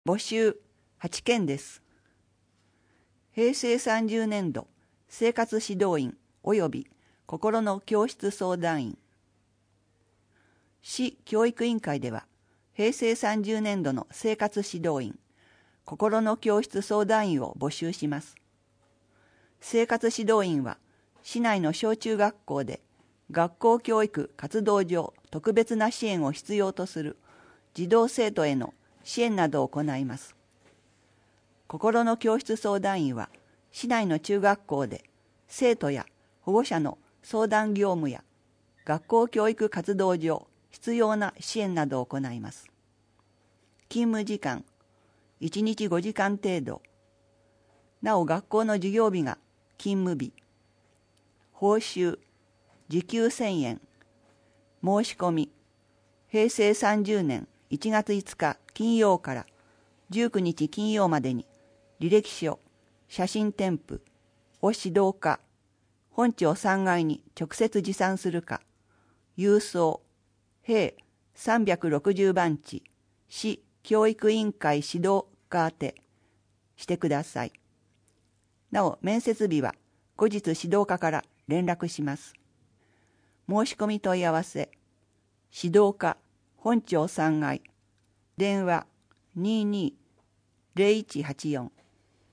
募集8件です。平成30年度生活指導員及び心の教室相談員。市教育委員会では平成30年度の生活指導員、心の教室相談員を募集します。生活指導員は市内の小中学校で学校教育活動上特別な支援を必要とする児童生徒への支援などを行います。心の教室相談員は市内の中学校で生徒や保護者の相談業務や学校教育活動上必要な支援などを行います。勤務時間1日5時間程度。なお学校の授業日が勤務日。報酬時給1000円。申し込み平成30年1月5日金曜から19日金曜までに履歴書、写真添付を指導か本庁3階に直接持参するか、郵送兵360番地市教育委員会指導課宛てしてください。なお面接日は後日指導課から連絡します。申し込み問い合わせ指導課本庁3階電話22-0184。フ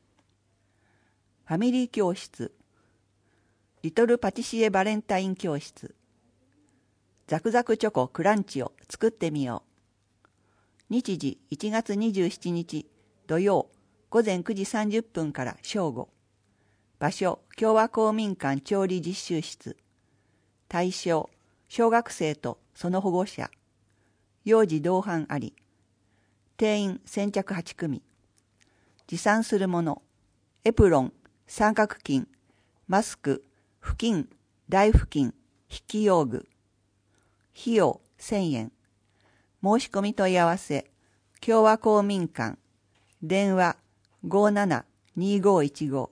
ァミリー教室リトルパティシエバレンタイン教室ザクザクチョコクランチを作ってみよう。日時1月27日土曜午前9時30分から正午。場所共和公民館調理実習室。対象小学生とその保護者。幼児同伴あり。定員先着8組。持参するものエプロン、三角巾、マスク、布巾、台布巾、筆記用具。費用1000円。申し込み問い合わせ共和公民館電話57-2515。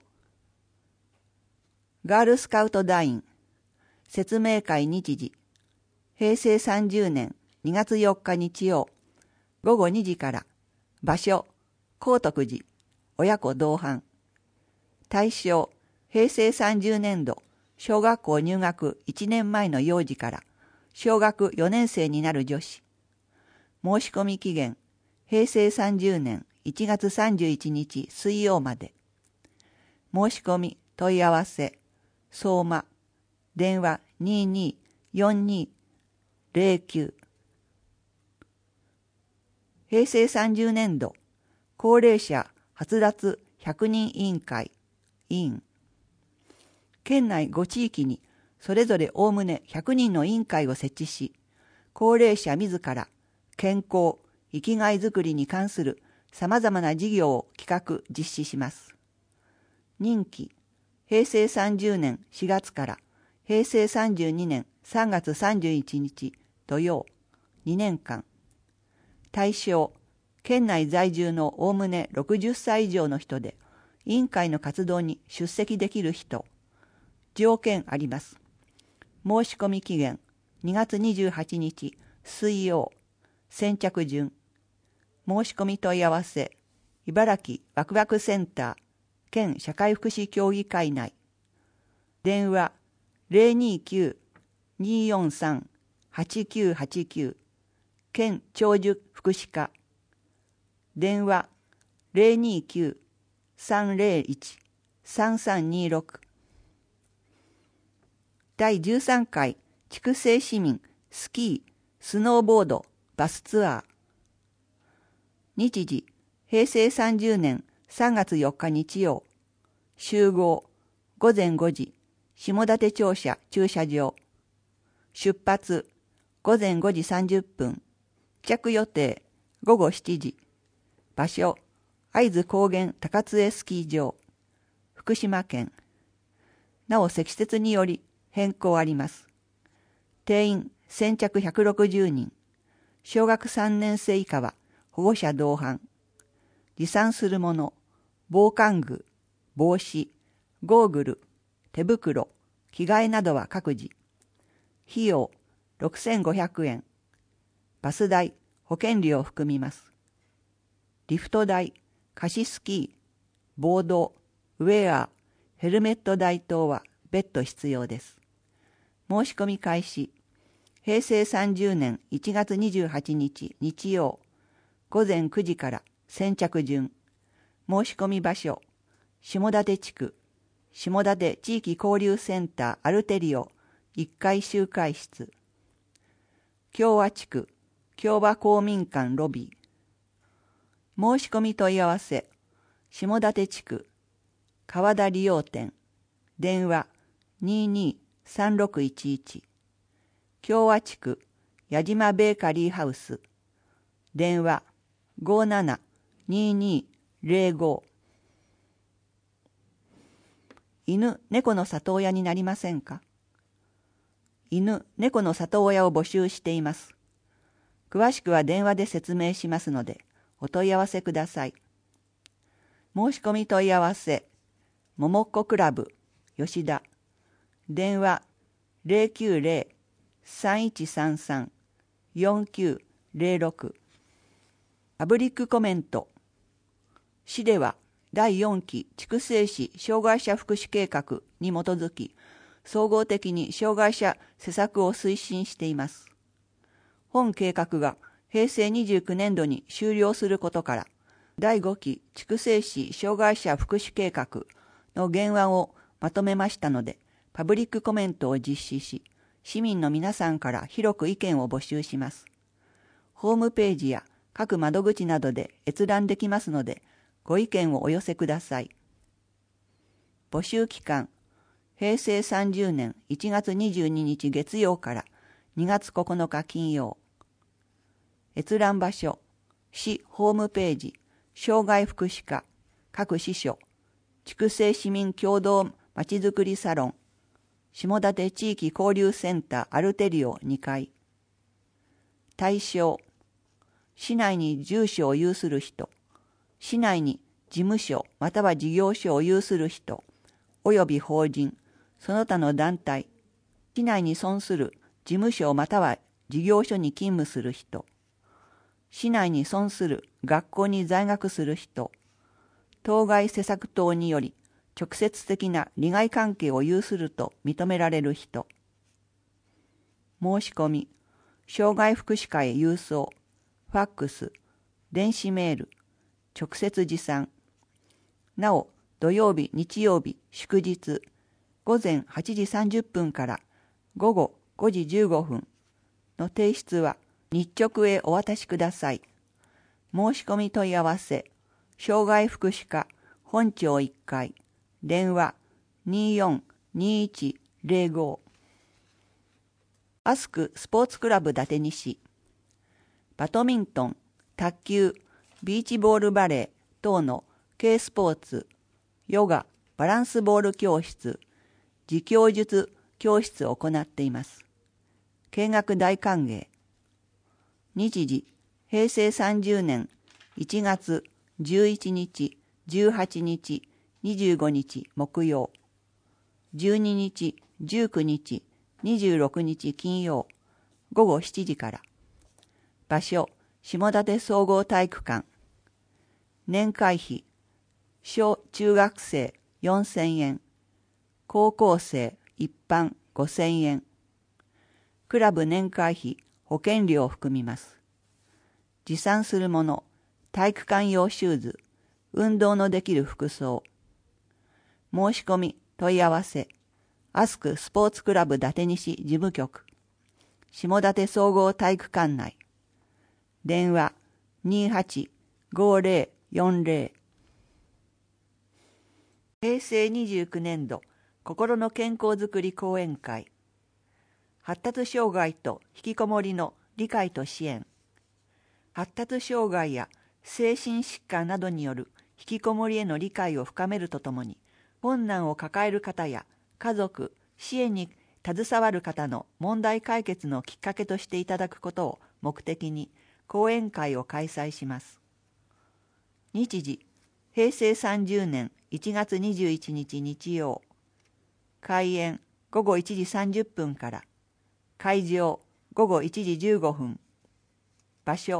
ガールスカウト団員説明会日時平成30年2月4日日曜午後2時から。場所光徳寺親子同伴。対象平成30年度小学校入学1年前の幼児から小学4年生になる女子。申し込み期限平成30年1月31日水曜まで。申し込み問い合わせ相馬電話22-42-09。平成30年度高齢者発達100人委員会委員。県内5地域にそれぞれおおむね100人の委員会を設置し、高齢者自ら健康、生きがいづくりに関するさまざまな事業を企画実施します。任期平成30年4月から平成32年3月31日土曜2年間。対象県内在住のおおむね60歳以上の人で委員会の活動に出席できる人。条件あります。申し込み期限2月28日水曜。先着順。申し込み問い合わせ茨城ワクワクセンター県社会福祉協議会内。電話029-243-8989県長寿福祉課。電話029-301-3326。第13回筑西市民スキー、スノーボード、バスツアー。日時平成30年3月4日日曜。集合午前5時下館庁舎駐車場。出発午前5時30分。着予定午後7時。場所会津高原高津スキー場福島県。なお積雪により変更あります。定員先着160人。小学3年生以下は保護者同伴。持参するもの防寒具、帽子、ゴーグル、手袋、着替えなどは各自。費用6500円。バス代、保険料を含みます。 リフト代、貸しスキー、ボード、ウェア、ヘルメット代等は別途必要です。申し込み開始。平成30年1月28日日曜、午前9時から先着順。申し込み場所、下館地区、下館地域交流センターアルテリオ1階集会室。共和地区、共和公民館ロビー。申し込み問い合わせ、下館地区、川田理容店、電話223611。共和地区、矢島ベーカリーハウス、電話572205。犬、猫の里親になりませんか？犬、猫の里親を募集しています。詳しくは電話で説明しますので、お問い合わせください。申し込み問い合わせ、ももっこクラブ、吉田、電話090-3133-4906。パブリックコメント。市では第4期筑西市障害者福祉計画に基づき、総合的に障害者施策を推進しています。本計画が平成29年度に終了することから、第5期筑西市障害者福祉計画の原案をまとめましたので、パブリックコメントを実施し、市民の皆さんから広く意見を募集します。ホームページや各窓口などで閲覧できますので、ご意見をお寄せください。募集期間、平成30年1月22日月曜から2月9日金曜。閲覧場所、市ホームページ、障害福祉課、各支所、筑西市民共同まちづくりサロン、下館地域交流センターアルテリオ2階。対象、市内に住所を有する人、市内に事務所または事業所を有する人、および法人、その他の団体、市内に存する事務所または事業所に勤務する人、市内に存する学校に在学する人、当該施策等により直接的な利害関係を有すると認められる人。申し込み、障害福祉課へ郵送、ファックス、電子メール、直接持参。なお、土曜日、日曜日、祝日、午前8時30分から午後5時15分の提出は日直へお渡しください。申し込み問い合わせ、障害福祉課本町1階、電話242105。アスクスポーツクラブ伊達西。バドミントン、卓球、ビーチボールバレー等の軽スポーツ、ヨガ、バランスボール教室、自供術教室を行っています。見学大歓迎。日時、平成30年1月11日、18日、25日木曜、12日、19日、26日金曜、午後7時から。場所、下館総合体育館。年会費、小中学生4000円、高校生一般5000円。クラブ年会費、保険料を含みます。持参するもの、体育館用シューズ、運動のできる服装。申し込み、問い合わせ、アスクスポーツクラブ伊達西事務局、下館総合体育館内。電話285040。平成29年度心の健康づくり講演会。発達障害と引きこもりの理解と支援。発達障害や精神疾患などによる引きこもりへの理解を深めるとともに、困難を抱える方や家族、支援に携わる方の問題解決のきっかけとしていただくことを目的に講演会を開催します。日時、平成30年1月21日日曜。開演午後1時30分から。会場午後1時15分。場所、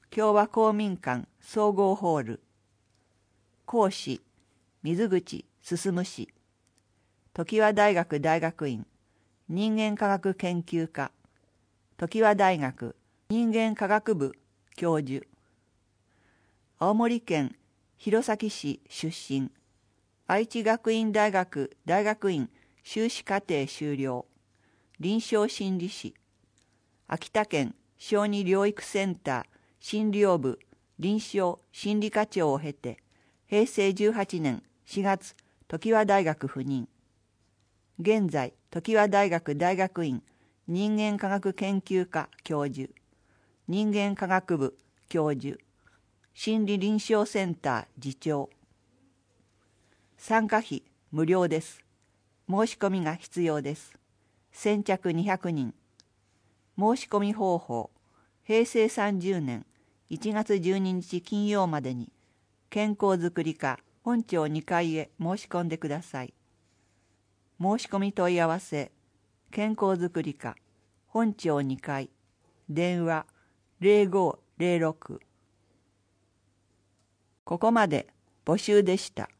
共和公民館総合ホール。講師、水口進氏。常盤大学大学院人間科学研究科。常盤大学人間科学部教授。青森県弘前市出身。愛知学院大学大学院修士課程修了。臨床心理士。秋田県小児療育センター診療部臨床心理課長を経て、平成18年4月常盤大学赴任。現在常盤大学大学院人間科学研究科教授、人間科学部教授、心理臨床センター次長。参加費無料です。申し込みが必要です。先着200人。申し込み方法、平成30年1月12日金曜までに、健康づくり課本庁2階へ申し込んでください。申し込み問い合わせ、健康づくり課本庁2階、電話0506。ここまで募集でした。